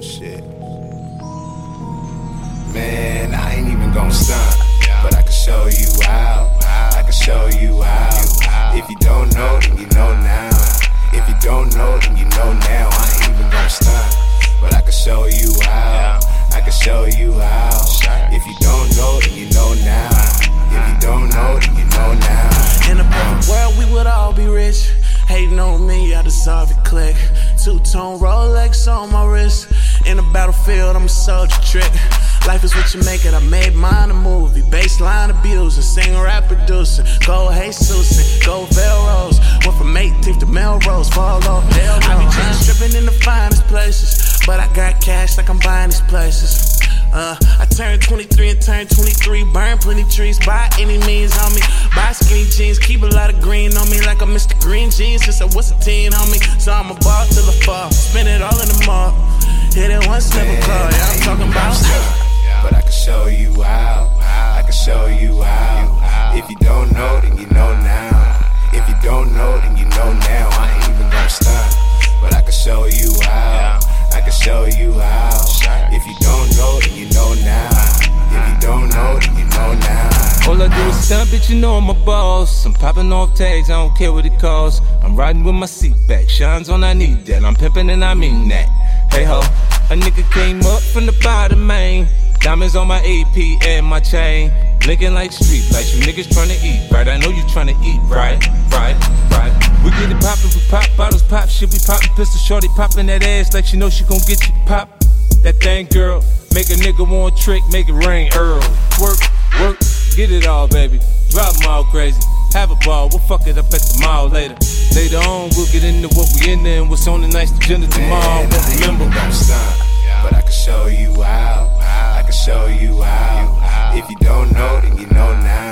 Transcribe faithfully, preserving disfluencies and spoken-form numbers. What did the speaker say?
shit. Man, I ain't even gon' stunt, but I can show you how. I can show you how. If you don't know, then you know now. If you don't know, then you know now. I ain't even gon' stunt, but I can show you how. I can show you how. If you don't know, then you know now. If you don't know, then you know now. In a perfect world, we would all be rich. Hating on me, I deserve it, click. Two-tone Rolex on my wrist. In the battlefield, I'm a soldier trick. Life is what you make it, I made mine a movie. Baseline abuser, singer, rap producer. Go Jesus, go Velros. Went from eighteenth to Melrose, fall off. I be just tripping in the finest places, but I got cash like I'm buying these places. Uh, I turned twenty-three and turned twenty-three. Burn plenty trees, by any means on me. Buy skinny jeans, keep a lot of green on me, like I'm Mister Green Jeans since I was a teen on me. So I'm a ball till I fall, spend it all in the mall. Hit it once, never call. Yeah, I'm talking about. But I can show you how. I can show you how. If you don't know, then you know now. If you don't know, then you know now. I ain't even gon' stunt, but I can show you how. I can show you how. If you don't know, then you know now. If you don't know, then you know now. All I do is stunt, bitch, you know I'm a boss. I'm popping off tags, I don't care what it costs. I'm riding with my seat back, shines on, I need that. I'm pimping and I mean that. Hey ho, a nigga came up from the bottom, man. Diamonds on my A P and my chain. Blinking like street lights, you niggas tryna eat right. I know you tryna eat right, right, right. We get it poppin', we pop bottles, pop shit, we poppin' pistol. Shorty poppin' that ass like she know she gon' get you pop. That thing, girl, make a nigga want trick, make it rain, Earl. Work, work, get it all, baby. Drive them all crazy, have a ball, we'll fuck it up at the mall later. Later on, we'll get into what we in there and what's on the night's agenda tomorrow. Man, I remember, ain't gon' stunt, but I can show you how. I can show you how. If you don't know, then you know now.